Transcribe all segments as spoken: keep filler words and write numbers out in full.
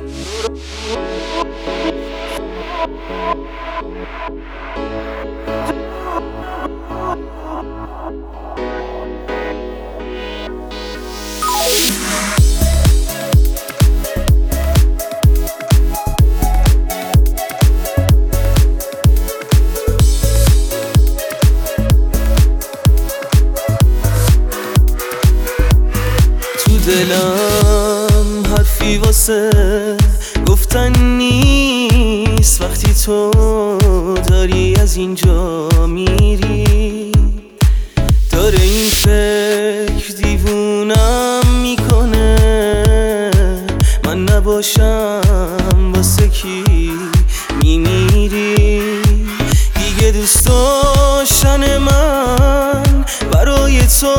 دلم حرفی واسه گفتن نیست وقتی تو داری از اینجا میری. داره این فکر دیوونم میکنه من نباشم واسه کی میمیری. دیگه دوست داشتن من برای تو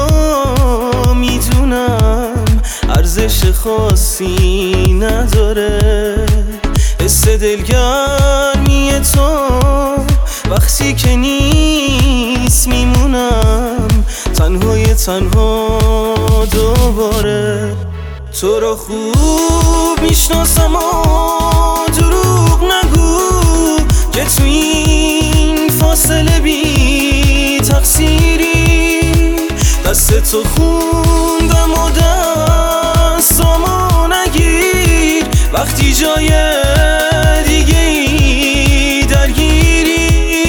میدونم ارزش خاصی نداره. حس دلگرمی تو وقتی که نیست میمونم تنهای تنها دوباره. تو را خوب میشناسم و دروغ نگو که تو این فاصله بی تقصیری. دست تو خوندم و دستامو نگیر وقتی جای دیگه ای درگیری.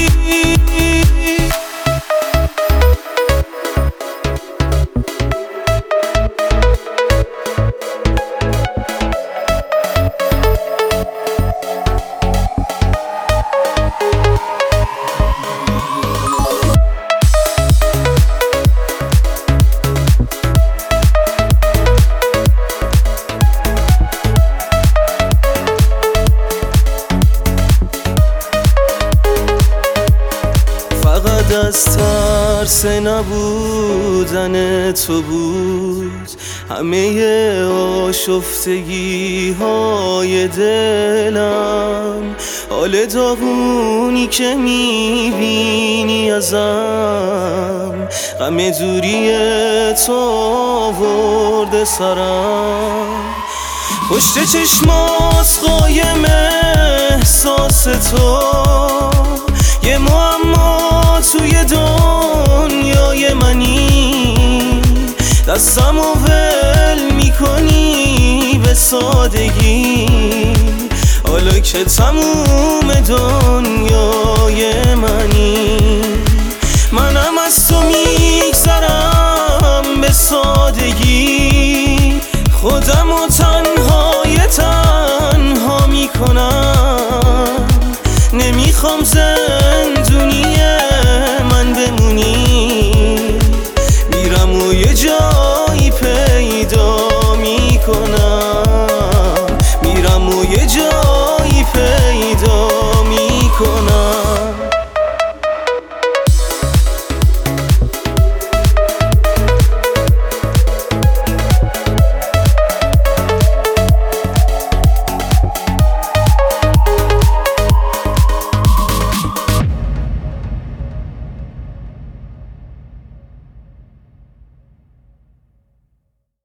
از ترس نبودن تو بود همه آشفتگی های دلم. حال داغونی که میبینی ازم غم دوری تو آورده سرم. پشت چشمات قایم احساس تو یه معما توی دنیای منی. دستم و ول میکنی به سادگی حالا که تموم دنیای منی. منم از تو میگذرم